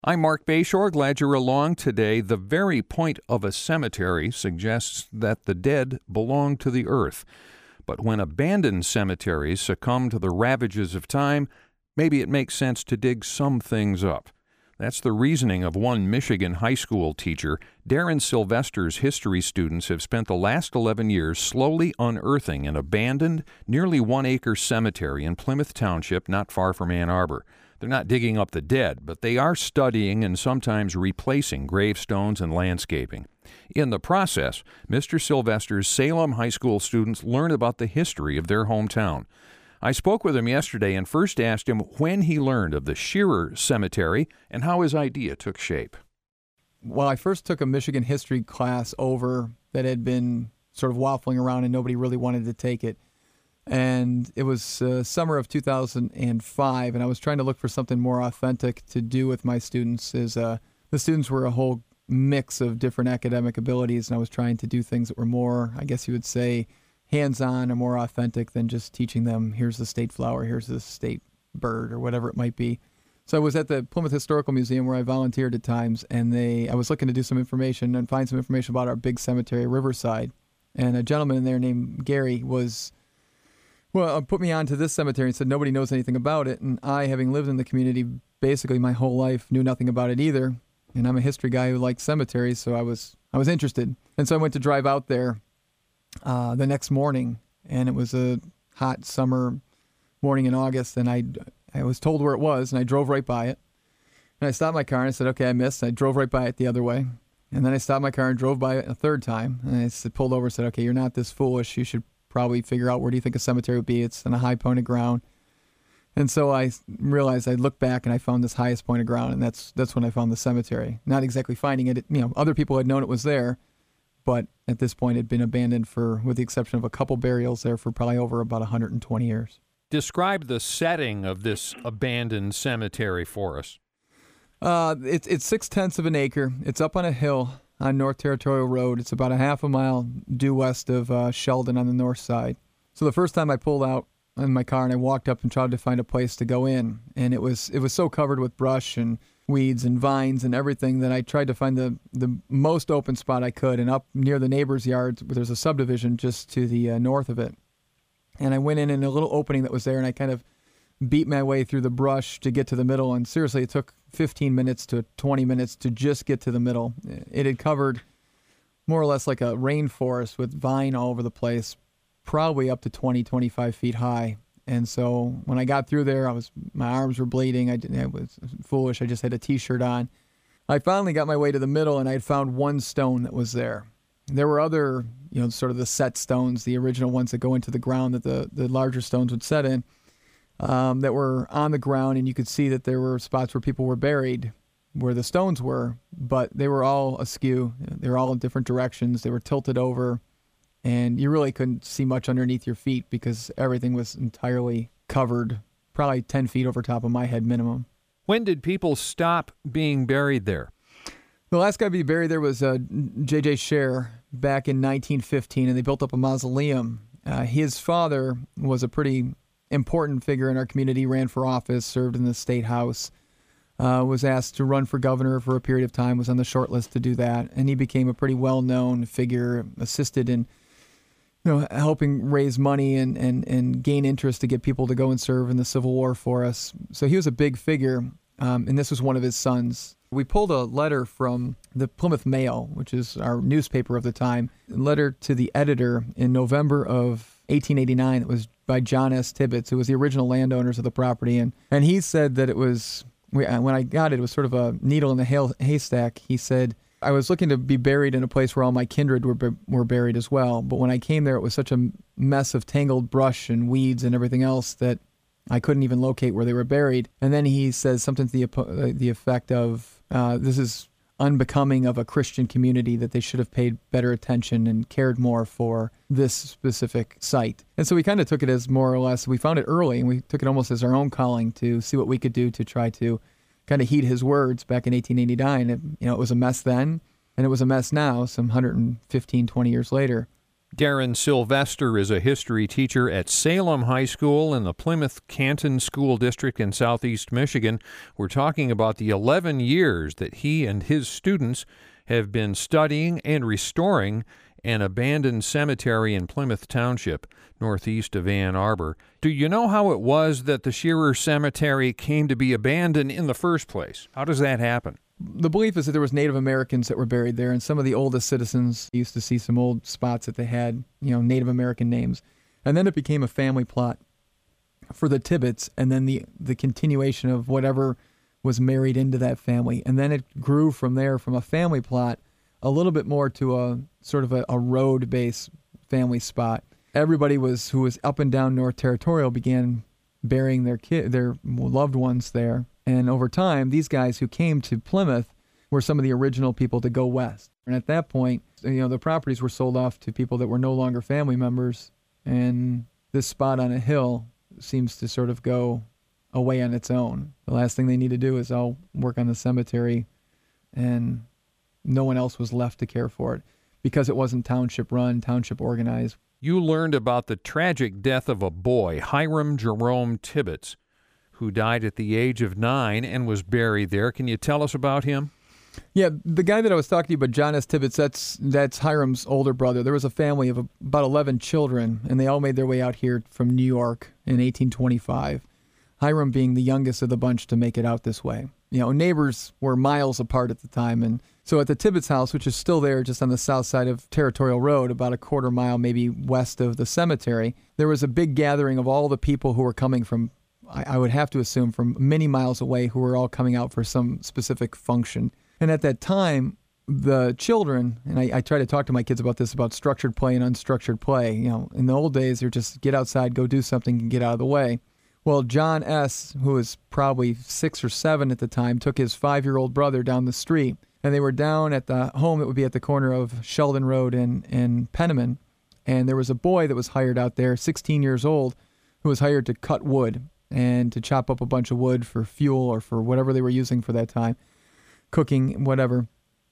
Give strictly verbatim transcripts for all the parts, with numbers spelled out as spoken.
I'm Mark Bayshore. Glad you're along today. The very point of a cemetery suggests that the dead belong to the earth. But when abandoned cemeteries succumb to the ravages of time, maybe it makes sense to dig some things up. That's the reasoning of one Michigan high school teacher. Darren Sylvester's history students have spent the last eleven years slowly unearthing an abandoned, nearly one-acre cemetery in Plymouth Township, not far from Ann Arbor. They're not digging up the dead, but they are studying and sometimes replacing gravestones and landscaping. In the process, Mister Sylvester's Salem High School students learn about the history of their hometown. I spoke with him yesterday and first asked him when he learned of the Shearer Cemetery and how his idea took shape. Well, I first took a Michigan history class over that had been sort of waffling around and nobody really wanted to take it. And it was uh, summer of two thousand five, and I was trying to look for something more authentic to do with my students. As uh, the students were a whole mix of different academic abilities, and I was trying to do things that were more, I guess you would say, hands-on or more authentic than just teaching them, here's the state flower, here's the state bird, or whatever it might be. So I was at the Plymouth Historical Museum where I volunteered at times, and they I was looking to do some information and find some information about our big cemetery, Riverside. And a gentleman in there named Gary was... Well, put me on to this cemetery and said nobody knows anything about it. And I, having lived in the community basically my whole life, knew nothing about it either. And I'm a history guy who likes cemeteries, so I was I was interested. And so I went to drive out there uh, the next morning, and it was a hot summer morning in August, and I, I was told where it was, and I drove right by it. And I stopped my car and I said, okay, I missed. And I drove right by it the other way. And then I stopped my car and drove by it a third time. And I said, pulled over and said, okay, you're not this foolish. You should probably figure out where do you think a cemetery would be. It's on a high point of ground. And so I realized I looked back and I found this highest point of ground, and that's that's when I found the cemetery. Not exactly finding it, you know, other people had known it was there, but at this point it had been abandoned for, with the exception of a couple burials there, for probably over about one hundred twenty years. Describe the setting of this abandoned cemetery for us. Uh, it's it's six tenths of an acre. It's up on a hill on North Territorial Road. It's about a half a mile due west of uh, Sheldon on the north side. So the first time I pulled out in my car and I walked up and tried to find a place to go in, and it was it was so covered with brush and weeds and vines and everything that I tried to find the, the most open spot I could. And up near the neighbor's yards, there's a subdivision just to the uh, north of it. And I went in in a little opening that was there, and I kind of beat my way through the brush to get to the middle. And seriously, it took fifteen minutes to twenty minutes to just get to the middle. It had covered more or less like a rainforest with vine all over the place, probably up to twenty, twenty-five feet high. And so when I got through there, I was my arms were bleeding. I, didn't, I was foolish. I just had a T-shirt on. I finally got my way to the middle, and I had found one stone that was there. There were other, you know, sort of the set stones, the original ones that go into the ground that the, the larger stones would set in. Um, that were on the ground, and you could see that there were spots where people were buried, where the stones were, but they were all askew. They were all in different directions. They were tilted over, and you really couldn't see much underneath your feet because everything was entirely covered, probably ten feet over top of my head minimum. When did people stop being buried there? The last guy to be buried there was uh, J J Shearer back in nineteen fifteen, and they built up a mausoleum. Uh, his father was a pretty important figure in our community, ran for office, served in the state house, uh, was asked to run for governor for a period of time, was on the short list to do that, and he became a pretty well-known figure, assisted in you know, helping raise money and, and, and gain interest to get people to go and serve in the Civil War for us. So he was a big figure, um, and this was one of his sons. We pulled a letter from the Plymouth Mail, which is our newspaper of the time, a letter to the editor in November of eighteen eighty-nine. It was by John S. Tibbetts, who was the original landowners of the property. And, and he said that it was, when I got it, it was sort of a needle in the haystack. He said, I was looking to be buried in a place where all my kindred were were buried as well. But when I came there, it was such a mess of tangled brush and weeds and everything else that I couldn't even locate where they were buried. And then he says something to the, the effect of, uh, this is unbecoming of a Christian community, that they should have paid better attention and cared more for this specific site. And so we kind of took it as more or less, we found it early, and we took it almost as our own calling to see what we could do to try to kind of heed his words back in eighteen eighty-nine. It, you know, it was a mess then, and it was a mess now, some one hundred fifteen, twenty years later. Darren Sylvester is a history teacher at Salem High School in the Plymouth Canton School District in southeast Michigan. We're talking about the eleven years that he and his students have been studying and restoring an abandoned cemetery in Plymouth Township, northeast of Ann Arbor. Do you know how it was that the Shearer Cemetery came to be abandoned in the first place? How does that happen? The belief is that there was Native Americans that were buried there, and some of the oldest citizens used to see some old spots that they had, you know, Native American names. And then it became a family plot for the Tibbetts, and then the, the continuation of whatever was married into that family. And then it grew from there, from a family plot, a little bit more to a sort of a, a road-based family spot. Everybody was who was up and down North Territorial began burying their kid, their loved ones there. And over time, these guys who came to Plymouth were some of the original people to go west. And at that point, you know, the properties were sold off to people that were no longer family members. And this spot on a hill seems to sort of go away on its own. The last thing they need to do is all work on the cemetery, and no one else was left to care for it because it wasn't township run, township organized. You learned about the tragic death of a boy, Hiram Jerome Tibbetts, who died at the age of nine and was buried there. Can you tell us about him? Yeah, the guy that I was talking to you about, John S. Tibbetts, that's that's Hiram's older brother. There was a family of about eleven children, and they all made their way out here from New York in eighteen twenty-five. Hiram being the youngest of the bunch to make it out this way. You know, neighbors were miles apart at the time, and so at the Tibbetts house, which is still there just on the south side of Territorial Road, about a quarter mile maybe west of the cemetery, there was a big gathering of all the people who were coming from, I would have to assume, from many miles away, who were all coming out for some specific function. And at that time, the children, and I, I try to talk to my kids about this, about structured play and unstructured play. You know, in the old days, they're just get outside, go do something, and get out of the way. Well, John S., who was probably six or seven at the time, took his five-year-old brother down the street, and they were down at the home that would be at the corner of Sheldon Road and, and Penniman. And there was a boy that was hired out there, sixteen years old, who was hired to cut wood and to chop up a bunch of wood for fuel or for whatever they were using for that time, cooking, whatever.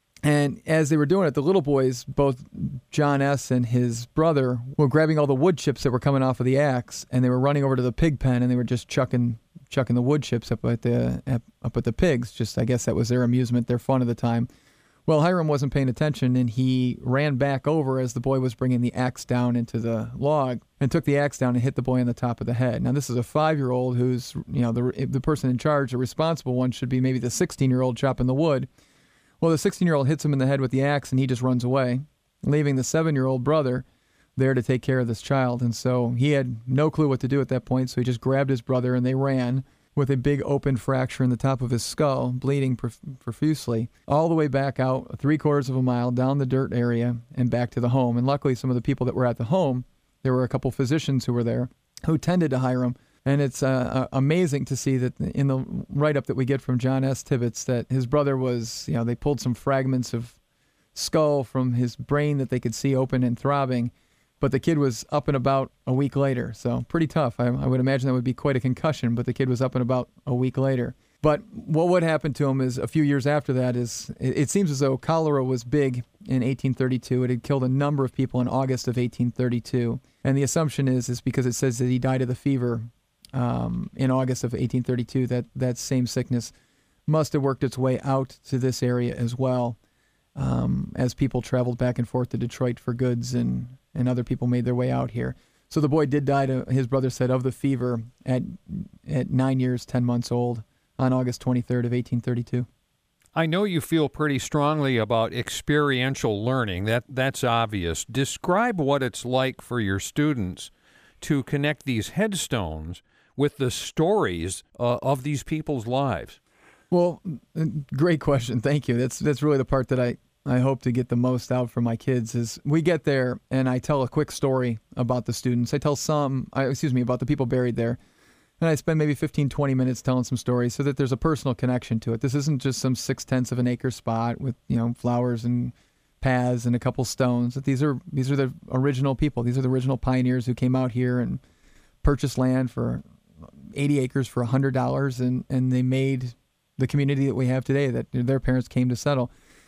And as they were doing it, the little boys, both John S. and his brother, were grabbing all the wood chips that were coming off of the axe, and they were running over to the pig pen, and they were just chucking chucking the wood chips up at the up at the pigs. Just, I guess that was their amusement, their fun of the time. Well, Hiram wasn't paying attention, and he ran back over as the boy was bringing the axe down into the log, and took the axe down and hit the boy on the top of the head. Now, this is a five-year-old who's, you know, the the person in charge, the responsible one, should be maybe the sixteen-year-old chopping the wood. Well, the sixteen-year-old hits him in the head with the axe, and he just runs away, leaving the seven-year-old brother there to take care of this child. And so he had no clue what to do at that point, so he just grabbed his brother, and they ran with a big open fracture in the top of his skull, bleeding prof- profusely, all the way back out three-quarters of a mile down the dirt area and back to the home. And luckily, some of the people that were at the home, there were a couple physicians who were there who tended to Hiram. And it's uh, amazing to see that in the write-up that we get from John S. Tibbetts that his brother was, you know, they pulled some fragments of skull from his brain that they could see open and throbbing, but the kid was up and about a week later. So pretty tough. I, I would imagine that would be quite a concussion, but the kid was up and about a week later. But what would happen to him is a few years after that is, it, it seems as though cholera was big in eighteen thirty-two. It had killed a number of people in August of eighteen thirty-two. And the assumption is, is because it says that he died of the fever Um, in August of eighteen thirty-two, that that same sickness must have worked its way out to this area as well, um, as people traveled back and forth to Detroit for goods, and, and other people made their way out here. So the boy did die, to, his brother said, of the fever at at nine years, ten months old on August twenty-third of eighteen thirty-two. I know you feel pretty strongly about experiential learning. That that's obvious. Describe what it's like for your students to connect these headstones with the stories uh, of these people's lives. Well, great question. Thank you. That's that's really the part that I, I hope to get the most out from my kids is we get there and I tell a quick story about the students. I tell some, I, excuse me, about the people buried there. And I spend maybe fifteen, twenty minutes telling some stories so that there's a personal connection to it. This isn't just some six-tenths of an acre spot with, you know, flowers and paths and a couple stones. That these are these are the original people. These are the original pioneers who came out here and purchased land for eighty acres for one hundred dollars, and, and they made the community that we have today that their parents came to settle.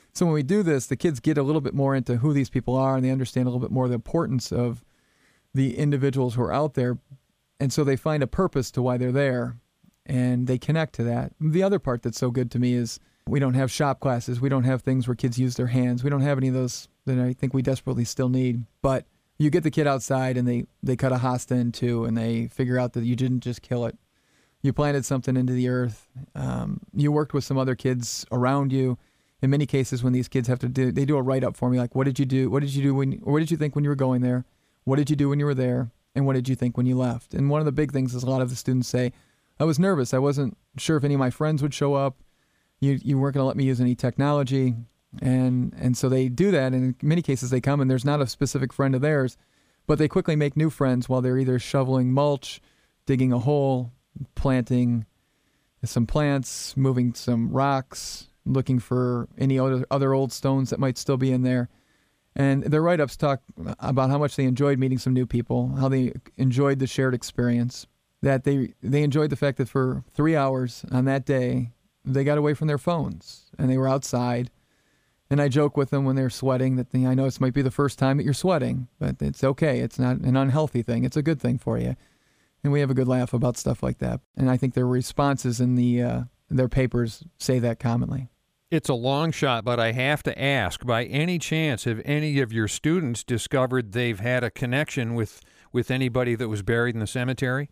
So when we do this, the kids get a little bit more into who these people are, and they understand a little bit more the importance of the individuals who are out there. And so they find a purpose to why they're there, and they connect to that. The other part that's so good to me is we don't have shop classes. We don't have things where kids use their hands. We don't have any of those that I think we desperately still need. But you get the kid outside, and they, they cut a hosta in two, and they figure out that you didn't just kill it. You planted something into the earth. Um, you worked with some other kids around you. In many cases, when these kids have to do, they do a write-up for me, like, what did you do? What did you do when, or what did you think when you were going there? What did you do when you were there? And what did you think when you left? And one of the big things is a lot of the students say, I was nervous. I wasn't sure if any of my friends would show up. You you weren't going to let me use any technology. And and so they do that. And in many cases, they come, and there's not a specific friend of theirs, but they quickly make new friends while they're either shoveling mulch, digging a hole, planting some plants, moving some rocks, looking for any other, other old stones that might still be in there. And their write-ups talk about how much they enjoyed meeting some new people, how they enjoyed the shared experience, that they they enjoyed the fact that for three hours on that day, they got away from their phones, and they were outside. And I joke with them when they're sweating that they, I know this might be the first time that you're sweating, but it's okay. It's not an unhealthy thing. It's a good thing for you. And we have a good laugh about stuff like that. And I think their responses in the uh, their papers say that commonly. It's a long shot, but I have to ask, by any chance, have any of your students discovered they've had a connection with, with anybody that was buried in the cemetery?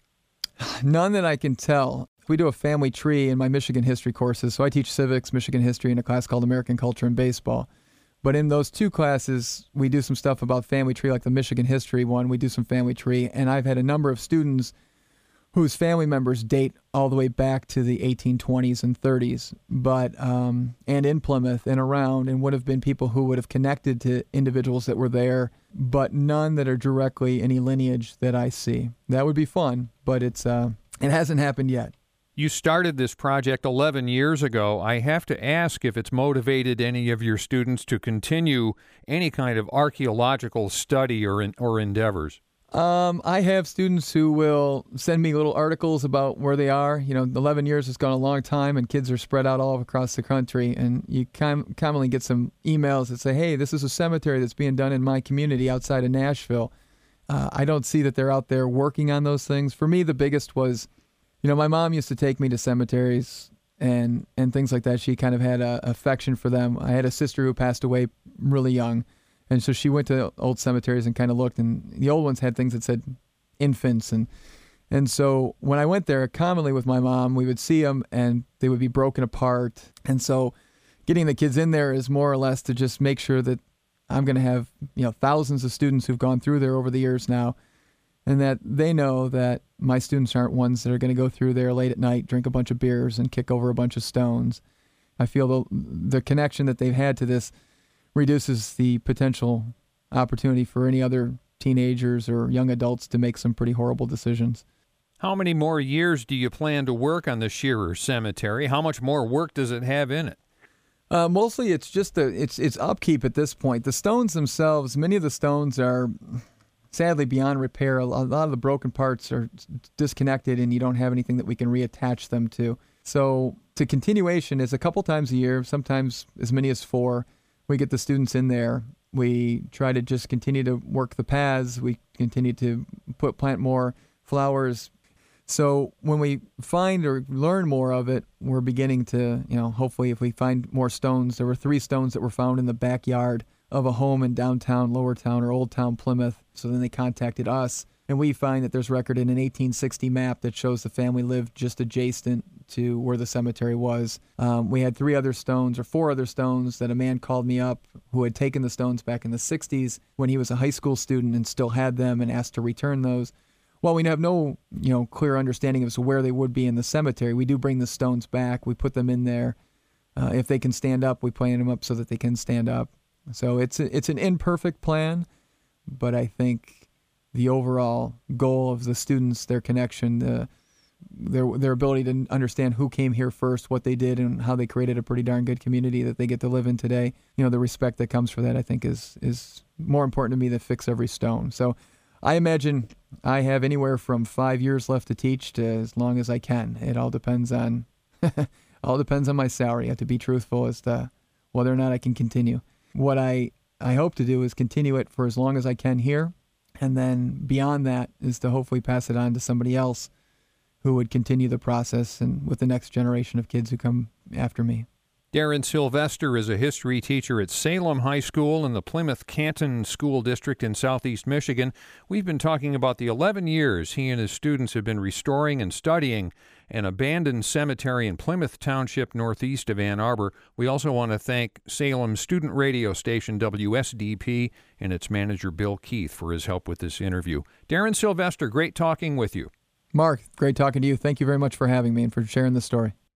None that I can tell. We do a family tree in my Michigan history courses. So I teach civics, Michigan history, in a class called American Culture and Baseball. But in those two classes, we do some stuff about family tree, like the Michigan history one. We do some family tree. And I've had a number of students whose family members date all the way back to the eighteen twenties and thirties, but um, and in Plymouth and around, and would have been people who would have connected to individuals that were there, but none that are directly any lineage that I see. That would be fun, but it's uh, it hasn't happened yet. You started this project eleven years ago. I have to ask if it's motivated any of your students to continue any kind of archaeological study or in, or endeavors. Um, I have students who will send me little articles about where they are. You know, eleven years has gone a long time, and kids are spread out all across the country. And you com- commonly get some emails that say, hey, this is a cemetery that's being done in my community outside of Nashville. Uh, I don't see that they're out there working on those things. For me, the biggest was, you know, my mom used to take me to cemeteries and, and things like that. She kind of had a affection for them. I had a sister who passed away really young. And so she went to old cemeteries and kind of looked, and the old ones had things that said infants. And and so when I went there, commonly with my mom, we would see them, and they would be broken apart. And so getting the kids in there is more or less to just make sure that I'm going to have, you know, thousands of students who've gone through there over the years now, and that they know that my students aren't ones that are going to go through there late at night, drink a bunch of beers, and kick over a bunch of stones. I feel the the connection that they've had to this reduces the potential opportunity for any other teenagers or young adults to make some pretty horrible decisions. How many more years do you plan to work on the Shearer Cemetery? How much more work does it have in it? Uh, mostly it's just the it's it's upkeep at this point. The stones themselves, many of the stones are sadly beyond repair. A lot of the broken parts are disconnected, and you don't have anything that we can reattach them to. So the continuation is a couple times a year, sometimes as many as four. We get the students in there. We try to just continue to work the paths. We continue to put plant more flowers. So when we find or learn more of it, we're beginning to, you know, hopefully if we find more stones. There were three stones that were found in the backyard of a home in downtown Lower Town or Old Town Plymouth. So then they contacted us, and we find that there's record in an eighteen sixty map that shows the family lived just adjacent to where the cemetery was. Um, we had three other stones, or four other stones, that a man called me up who had taken the stones back in the sixties when he was a high school student and still had them, and asked to return those. While we have no, you know, clear understanding of where they would be in the cemetery, we do bring the stones back. We put them in there. Uh, if they can stand up, we plant them up so that they can stand up. So it's a, it's an imperfect plan, but I think the overall goal of the students, their connection, the their their ability to understand who came here first, what they did, and how they created a pretty darn good community that they get to live in today. You know, the respect that comes for that, I think, is is more important to me than fix every stone. So I imagine I have anywhere from five years left to teach to as long as I can. It all depends on all depends on my salary. I have to be truthful as to whether or not I can continue. What I, I hope to do is continue it for as long as I can here, and then beyond that is to hopefully pass it on to somebody else who would continue the process and with the next generation of kids who come after me. Darren Sylvester is a history teacher at Salem High School in the Plymouth Canton School District in southeast Michigan. We've been talking about the eleven years he and his students have been restoring and studying an abandoned cemetery in Plymouth Township, northeast of Ann Arbor. We also want to thank Salem student radio station W S D P and its manager Bill Keith for his help with this interview. Darren Sylvester, great talking with you. Mark, great talking to you. Thank you very much for having me and for sharing the story.